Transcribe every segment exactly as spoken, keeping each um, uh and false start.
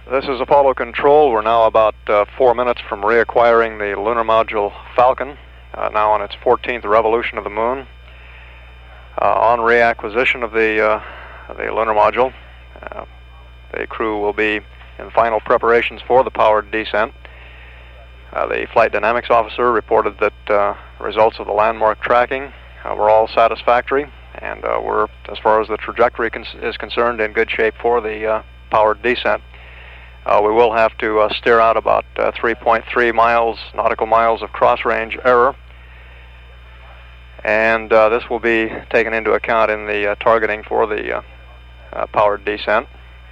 This is Apollo Control. We're now about uh, four minutes from reacquiring the lunar module Falcon, uh, now on its fourteenth revolution of the Moon. Uh, on reacquisition of the, uh, the lunar module, uh, the crew will be in final preparations for the powered descent. Uh, the Flight Dynamics Officer reported that uh, results of the landmark tracking uh, were all satisfactory, and uh, we're, as far as the trajectory cons is concerned, in good shape for the uh, powered descent. Uh, we will have to uh, steer out about uh, three point three miles, nautical miles of cross-range error, and uh, this will be taken into account in the uh, targeting for the uh, uh, powered descent.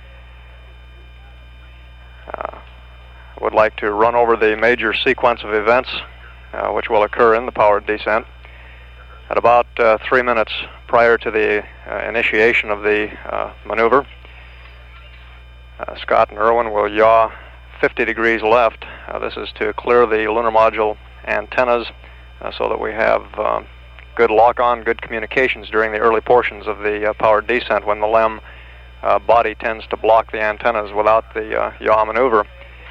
Uh, I would like to run over the major sequence of events uh, which will occur in the powered descent. At about uh, three minutes prior to the uh, initiation of the uh, maneuver, Uh, Scott and Irwin will yaw fifty degrees left. Uh, this is to clear the lunar module antennas uh, so that we have um, good lock-on, good communications during the early portions of the uh, powered descent, when the L E M uh, body tends to block the antennas without the uh, yaw maneuver.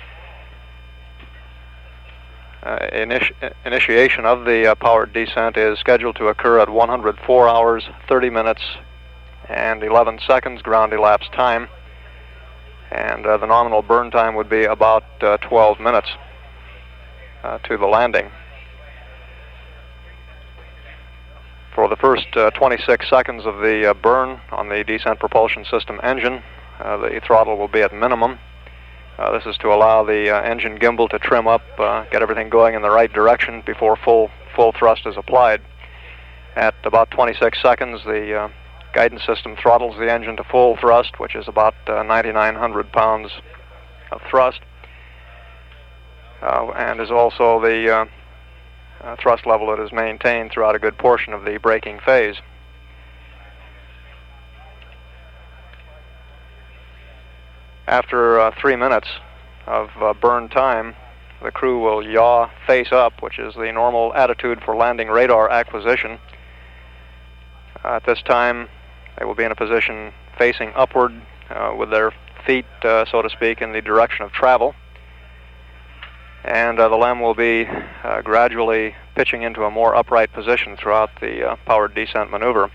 Uh, initi initiation of the uh, powered descent is scheduled to occur at one hundred four hours, thirty minutes, and eleven seconds ground elapsed time. And uh, the nominal burn time would be about uh, twelve minutes uh, to the landing. For the first uh, twenty-six seconds of the uh, burn on the descent propulsion system engine, uh, the throttle will be at minimum. Uh, this is to allow the uh, engine gimbal to trim up, uh, get everything going in the right direction before full, full thrust is applied. At about twenty-six seconds, the uh, guidance system throttles the engine to full thrust, which is about uh, ninety-nine hundred pounds of thrust, uh, and is also the uh, uh, thrust level that is maintained throughout a good portion of the braking phase. After uh, three minutes of uh, burn time, the crew will yaw face up, which is the normal attitude for landing radar acquisition. Uh, at this time, they will be in a position facing upward uh, with their feet, uh, so to speak, in the direction of travel. And uh, the L E M will be uh, gradually pitching into a more upright position throughout the uh, powered descent maneuver.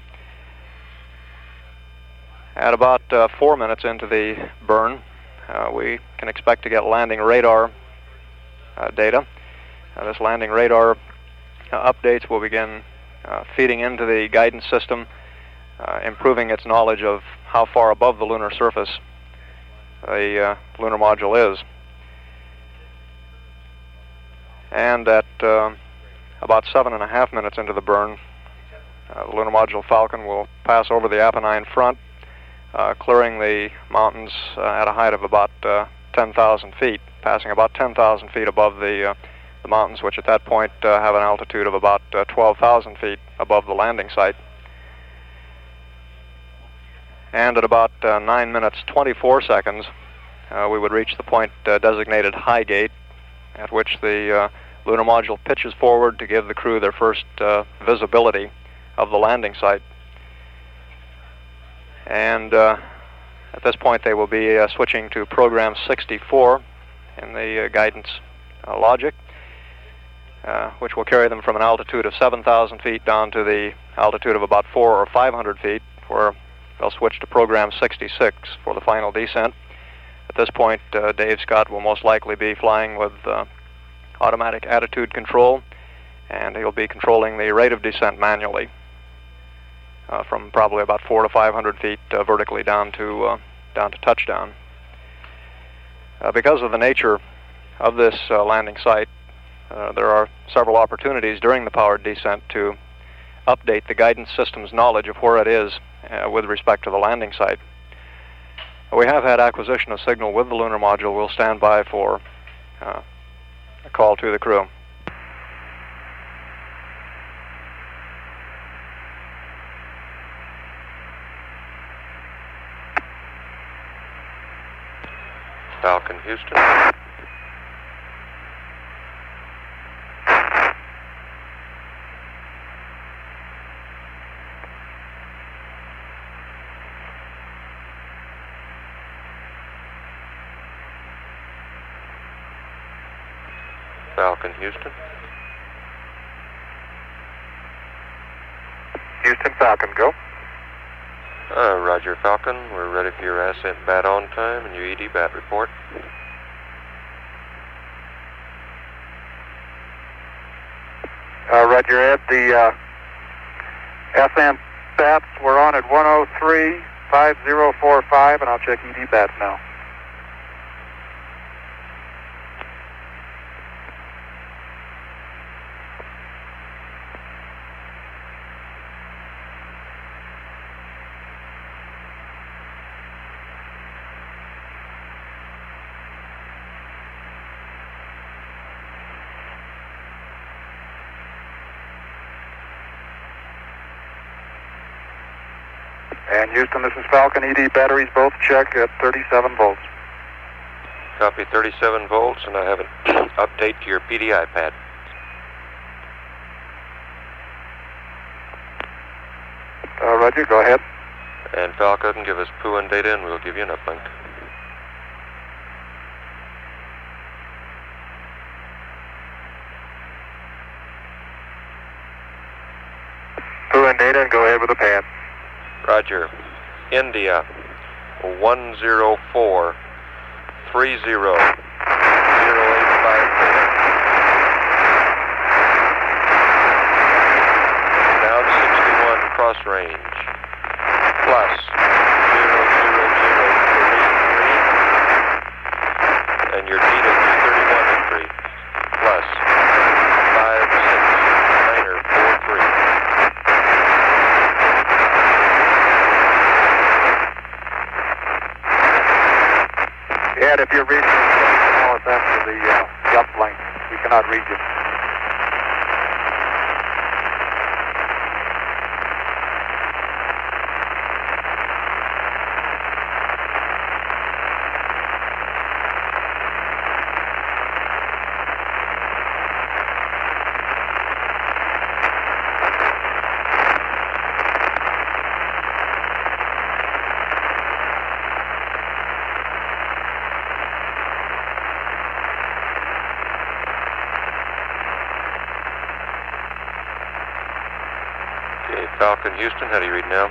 At about uh, four minutes into the burn, uh, we can expect to get landing radar uh, data. Uh, this landing radar uh, updates will begin uh, feeding into the guidance system, Uh, improving its knowledge of how far above the lunar surface the uh, lunar module is. And at uh, about seven and a half minutes into the burn, uh, the lunar module Falcon will pass over the Apennine front, uh, clearing the mountains uh, at a height of about uh, ten thousand feet, passing about ten thousand feet above the, uh, the mountains, which at that point uh, have an altitude of about uh, twelve thousand feet above the landing site. And at about uh, nine minutes twenty-four seconds, uh, we would reach the point uh, designated High Gate, at which the uh, lunar module pitches forward to give the crew their first uh, visibility of the landing site. And uh, at this point, they will be uh, switching to program sixty-four in the uh, guidance uh, logic, uh, which will carry them from an altitude of seven thousand feet down to the altitude of about four or five hundred feet, where they'll switch to program sixty-six for the final descent. At this point, uh, Dave Scott will most likely be flying with uh, automatic attitude control, and he'll be controlling the rate of descent manually uh, from probably about four to five hundred feet uh, vertically down to uh, down to touchdown. Uh, because of the nature of this uh, landing site, uh, there are several opportunities during the powered descent to update the guidance system's knowledge of where it is uh, with respect to the landing site. We have had acquisition of signal with the lunar module. We'll stand by for uh, a call to the crew. Falcon, Houston. Falcon Houston. Houston Falcon, go. Uh, Roger Falcon, we're ready for your ascent bat on time and your E D bat report. Uh, Roger Ed, the uh, ascent bats were on at one oh three, five oh four five, and I'll check E D bats now. And Houston, this is Falcon. E D batteries both check at thirty-seven volts. Copy, thirty-seven volts, and I have an update to your P D I pad. Uh, Roger, go ahead. And Falcon, give us P U and data, and we'll give you an uplink. P U and data, and go ahead with the pad. Roger. India, one zero four, three zero, zero eight five four. Now sixty-one cross range, plus zero zero zero three three, and your T to two thirty-one entry, plus five six niner four three. Ed, if you're reading, tell us after the, uh, the uplink. We cannot read you. Falcon Houston, how do you read now?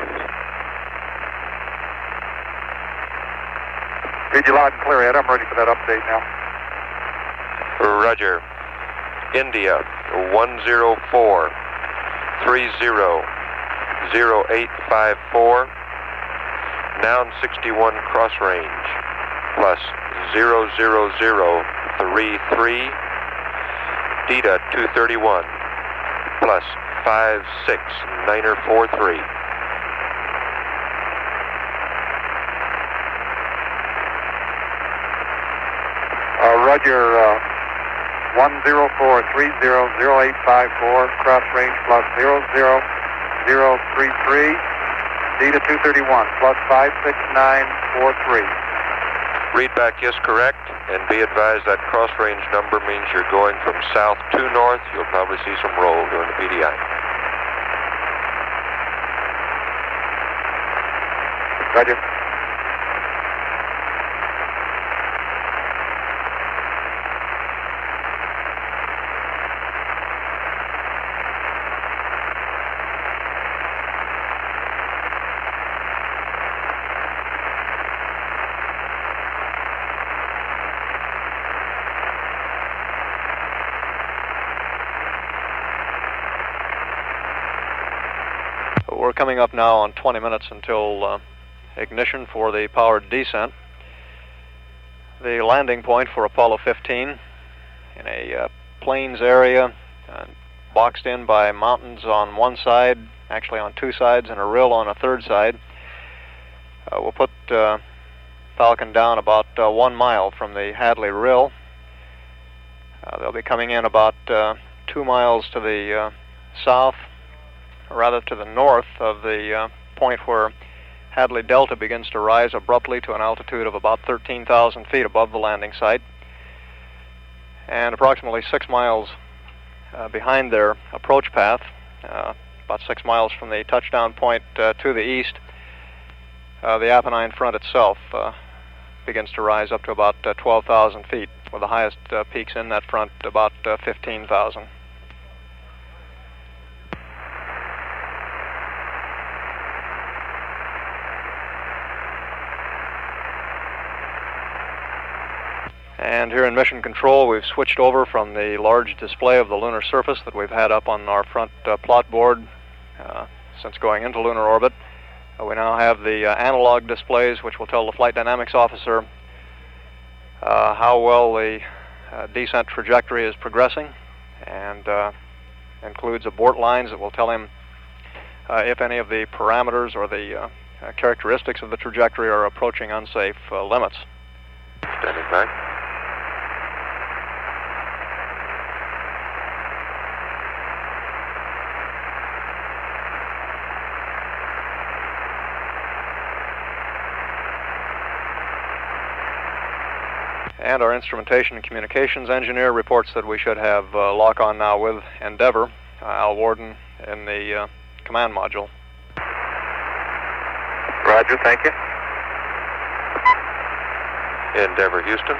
Read you loud and clear, Ed. I'm ready for that update now. Roger. India, one zero four, three zero, zero eight five four. Noun sixty-one cross range, plus zero zero zero three three. Dita two thirty-one, plus five six niner four three. Uh, Roger, uh, one zero four three zero zero eight five four, cross range plus zero zero zero three three, D to two thirty-one, plus five six nine four three. Read back, yes, correct, and be advised that cross range number means you're going from south to north. You'll probably see some roll during the P D I. Roger. We're coming up now on twenty minutes until uh, ignition for the powered descent. The landing point for Apollo fifteen in a uh, plains area, uh, boxed in by mountains on one side, actually on two sides, and a rill on a third side. Uh, we'll put uh, Falcon down about uh, one mile from the Hadley Rill. Uh, they'll be coming in about uh, two miles to the uh, south, or rather to the north of the uh, point where Hadley Delta begins to rise abruptly to an altitude of about thirteen thousand feet above the landing site, and approximately six miles uh, behind their approach path, uh, about six miles from the touchdown point uh, to the east, uh, the Apennine front itself, uh, begins to rise up to about uh, twelve thousand feet, with the highest uh, peaks in that front about uh, fifteen thousand. And here in Mission Control, we've switched over from the large display of the lunar surface that we've had up on our front uh, plot board uh, since going into lunar orbit. Uh, we now have the uh, analog displays, which will tell the flight dynamics officer uh, how well the uh, descent trajectory is progressing, and uh, includes abort lines that will tell him uh, if any of the parameters or the uh, uh, characteristics of the trajectory are approaching unsafe uh, limits. Standing by. And our instrumentation and communications engineer reports that we should have uh, lock-on now with Endeavour, uh, Al Warden, in the uh, command module. Roger, thank you. Endeavour, Houston.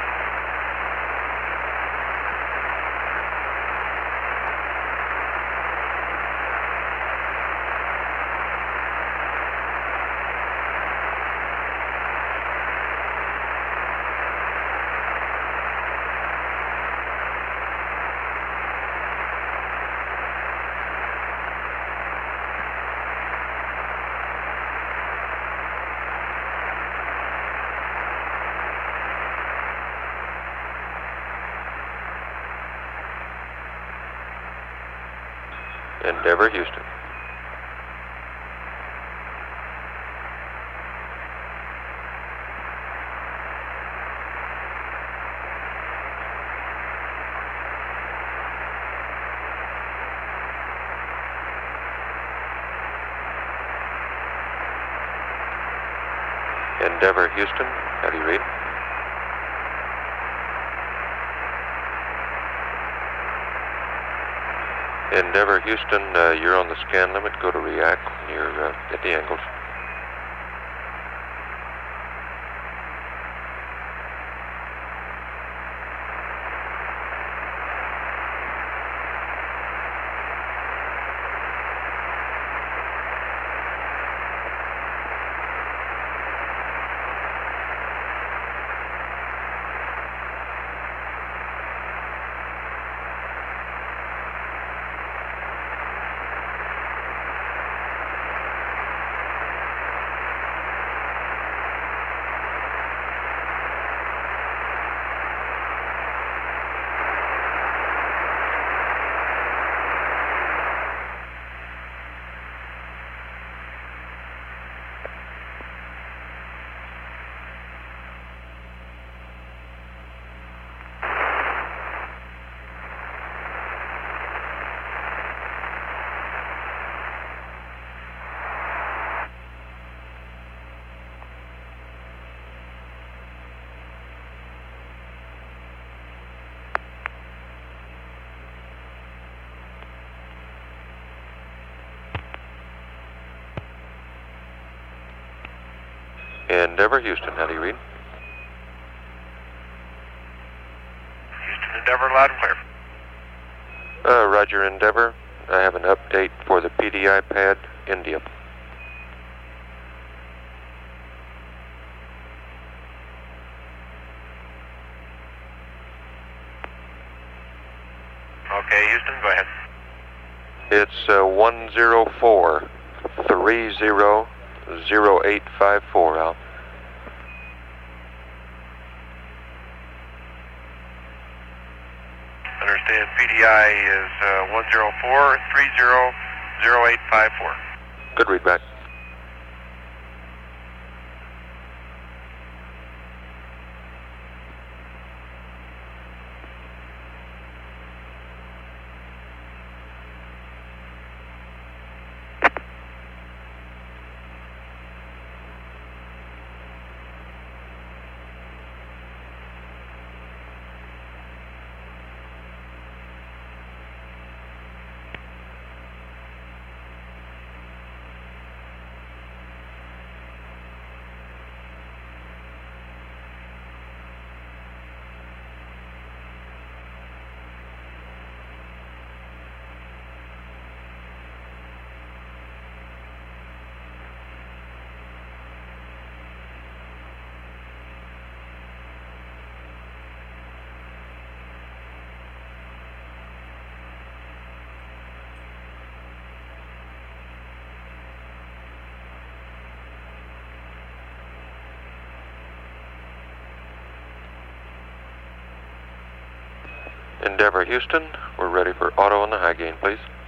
Endeavour, Houston. Endeavour, Houston. How do you read? Endeavour, Houston, uh, you're on the scan limit. Go to react when you're uh, at the angles. Endeavour, Houston, how do you read? Houston, Endeavour, loud and clear. Uh, Roger, Endeavour. I have an update for the P D I pad, India. Okay, Houston, go ahead. It's uh, one zero four three zero zero eight five four, Al. Understand, P D I is uh, one zero four three zero zero eight five four. Good read back. Endeavour Houston, we're ready for auto on the high gain, please.